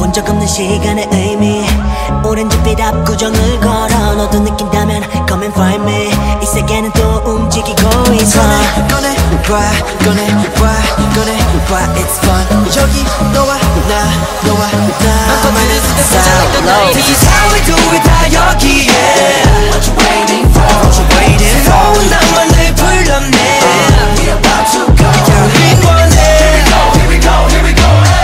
본 적 없는 시간의 의미 오렌지빛 압구정을 걸어 너도 느낀다면 come and find me 이 세계는 또 움직이고 있어 꺼내봐 it's fun 여기 너와 나 This is how we do it 다 여기에 What you waiting for 나만을 불렀네 We're about to go 우린 원해 Here we go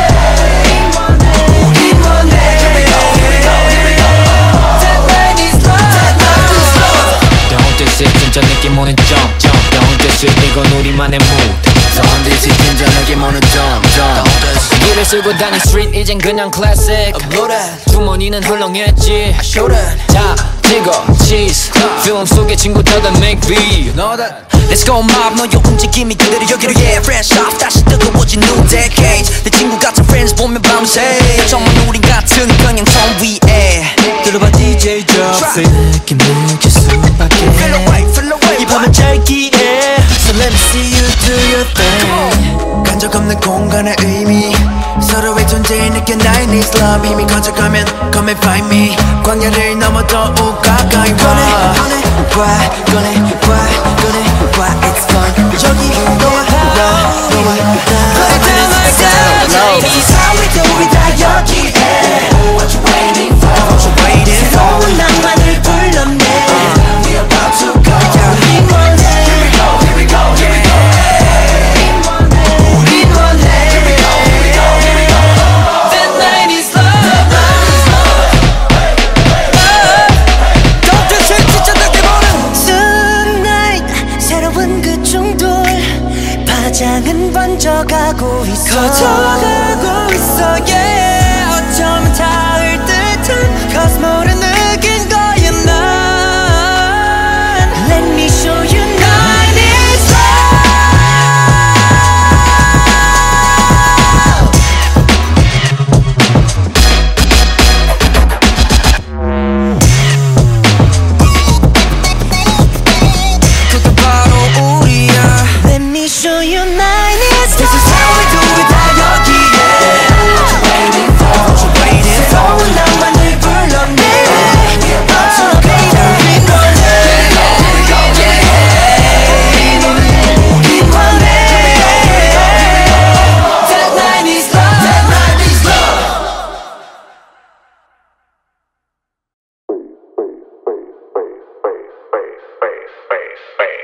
우린 원해 Here we go That night is love Don't diss it 진짜 느낌 오는 jump Don't diss it 이건 우리만의 mood Don't diss it 진짜 느낌 오는 jump 길을 쓸고 다닌 street 이젠 그냥 classic Blow that 주머니는 헐렁했지 I show that 자 찍어 cheese film 속의 친구들과 make beat You know that Let's go mob 너의 움직임이 그대로 여기로 yeah fresh off 다시 뜨거워진 new decade 내 친구 같은 friends 보면 밤새 정말 우린 같은 평행선 위에 들어봐 DJ drop 느낌 느낄 수밖에 Feel away 이 밤은 짧기에 So let me see you do your thing 간적 없는 공간의 의미 서로의 존재에 느껴 나의 needs love 힘이 커져가면 come and find me 광야를 넘어 더욱 가까이 와 꺼내봐 it's fun 여기 너와 나 This is how we do it 다 여기에 What you waiting for 나만을 불렀네 We're about to go 우린 원해 Here we go 우린 원해 That night is love Don't diss it 진짜 느낌 오는 Tonight 새로운 그 충돌 파장은 번져가고 있어 커져가고 있어 yeah 어쩌면 닿을 듯한 Cause 모른 느낀 거야 난 Let me show you Night is 그게 바로 우리야 Let me show you night is This is how we do it 다 여기에 What you waiting for 나만을 불렀네 We're about to go 우린 원해 우린 원해 That night is love That night is love space.